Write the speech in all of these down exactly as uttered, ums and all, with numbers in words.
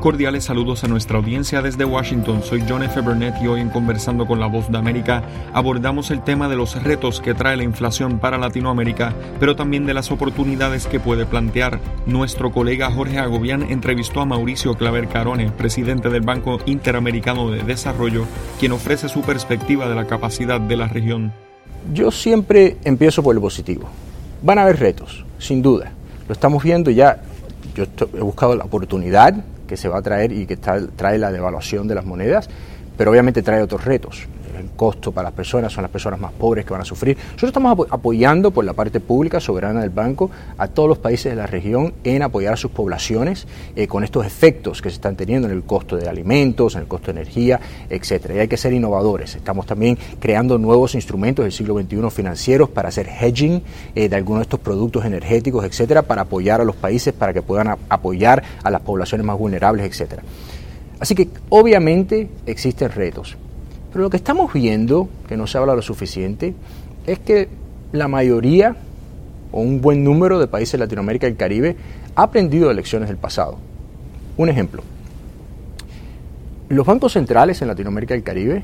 Cordiales saludos a nuestra audiencia desde Washington. Soy John F. Burnett y hoy en Conversando con la Voz de América abordamos el tema de los retos que trae la inflación para Latinoamérica, pero también de las oportunidades que puede plantear. Nuestro colega Jorge Agobián entrevistó a Mauricio Claver Carone, presidente del Banco Interamericano de Desarrollo, quien ofrece su perspectiva de la capacidad de la región. Yo siempre empiezo por lo positivo. Van a haber retos, sin duda. Lo estamos viendo ya. Yo he buscado la oportunidad que se va a traer y que está, trae la devaluación de las monedas, pero obviamente trae otros retos. El costo para las personas, son las personas más pobres que van a sufrir. Nosotros estamos apo- apoyando por la parte pública soberana del banco a todos los países de la región en apoyar a sus poblaciones eh, con estos efectos que se están teniendo en el costo de alimentos, en el costo de energía, etcétera. Y hay que ser innovadores. Estamos también creando nuevos instrumentos del siglo veintiuno financieros para hacer hedging eh, de algunos de estos productos energéticos, etcétera, para apoyar a los países, para que puedan a- apoyar a las poblaciones más vulnerables, etcétera. Así que obviamente existen retos. Pero lo que estamos viendo, que no se habla lo suficiente, es que la mayoría, o un buen número de países de Latinoamérica y el Caribe, ha aprendido de lecciones del pasado. Un ejemplo. Los bancos centrales en Latinoamérica y el Caribe,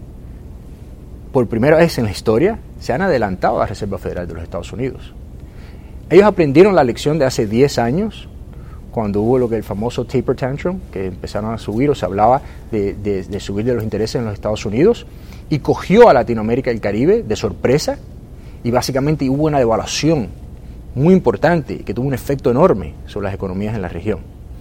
por primera vez en la historia, se han adelantado a la Reserva Federal de los Estados Unidos. Ellos aprendieron la lección de hace diez años, cuando hubo lo que el famoso taper tantrum, que empezaron a subir o se hablaba de, de, de subir de los intereses en los Estados Unidos, y cogió a Latinoamérica y el Caribe de sorpresa, y básicamente hubo una devaluación muy importante que tuvo un efecto enorme sobre las economías en la región.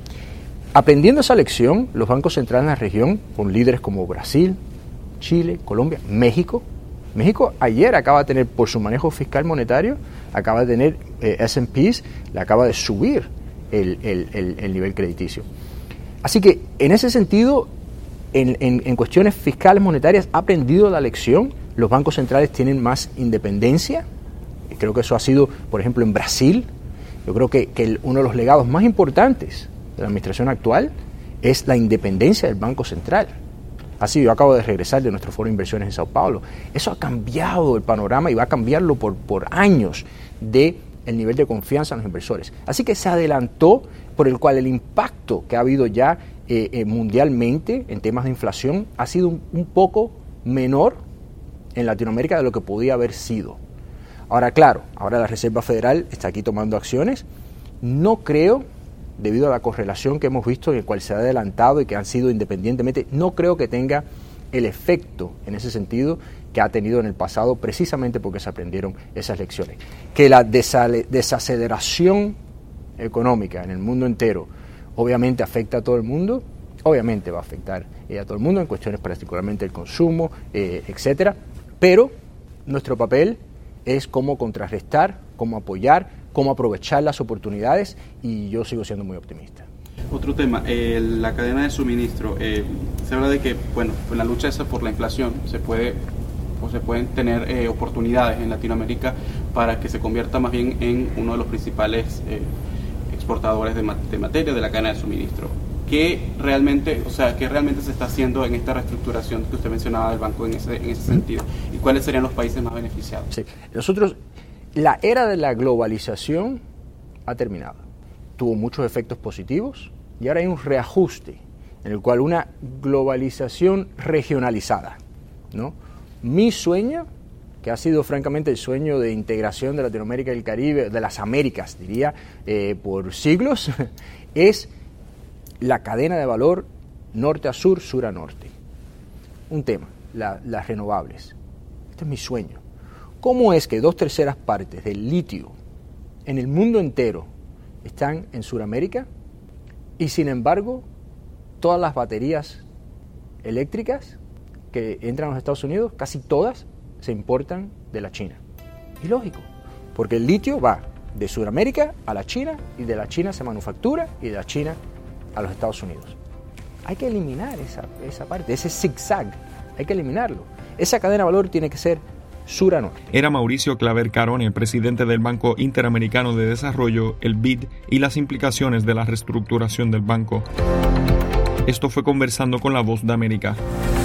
Aprendiendo esa lección, los bancos centrales en la región, con líderes como Brasil, Chile, Colombia, México, México ayer acaba de tener, por su manejo fiscal monetario, acaba de tener eh, ese and P's, le acaba de subir El, el, el, el nivel crediticio. Así que en ese sentido, en, en, en cuestiones fiscales monetarias, ha aprendido la lección. Los bancos centrales tienen más independencia. Creo que eso ha sido, por ejemplo, en Brasil. Yo creo que, que el, uno de los legados más importantes de la administración actual es la independencia del Banco Central. Así, yo acabo de regresar de nuestro foro de inversiones en Sao Paulo. Eso ha cambiado el panorama y va a cambiarlo por, por años de el nivel de confianza en los inversores. Así que se adelantó, por el cual el impacto que ha habido ya eh, eh, mundialmente en temas de inflación ha sido un, un poco menor en Latinoamérica de lo que podía haber sido. Ahora, claro, ahora la Reserva Federal está aquí tomando acciones. No creo, debido a la correlación que hemos visto en el cual se ha adelantado y que han sido independientemente, no creo que tenga el efecto en ese sentido que ha tenido en el pasado, precisamente porque se aprendieron esas lecciones. Que la desale- desaceleración económica en el mundo entero obviamente afecta a todo el mundo, obviamente va a afectar eh, a todo el mundo en cuestiones particularmente el consumo, eh, etcétera, pero nuestro papel es cómo contrarrestar, cómo apoyar, cómo aprovechar las oportunidades, y yo sigo siendo muy optimista. Otro tema, eh, la cadena de suministro. Eh, se habla de que, bueno, en la lucha esa por la inflación se puede o se pueden tener eh, oportunidades en Latinoamérica para que se convierta más bien en uno de los principales eh, exportadores de, ma- de materia de la cadena de suministro. ¿Qué realmente, o sea, qué realmente se está haciendo en esta reestructuración que usted mencionaba del banco en ese, en ese sentido? ¿Y cuáles serían los países más beneficiados? Sí, nosotros, la era de la globalización ha terminado. Tuvo muchos efectos positivos y ahora hay un reajuste en el cual una globalización regionalizada, ¿no? Mi sueño, que ha sido francamente el sueño de integración de Latinoamérica y el Caribe, de las Américas, diría, eh, por siglos, es la cadena de valor norte a sur, sur a norte. Un tema, la, las renovables. Este es mi sueño. ¿Cómo es que dos terceras partes del litio en el mundo entero están en Sudamérica y sin embargo todas las baterías eléctricas que entran a los Estados Unidos, casi todas se importan de la China? Y lógico, porque el litio va de Sudamérica a la China y de la China se manufactura y de la China a los Estados Unidos. Hay que eliminar esa, esa parte, ese zigzag, hay que eliminarlo. Esa cadena de valor tiene que ser sur a norte. Era Mauricio Claver Carone, presidente del Banco Interamericano de Desarrollo, el B I D, y las implicaciones de la reestructuración del banco. Esto fue Conversando con la Voz de América.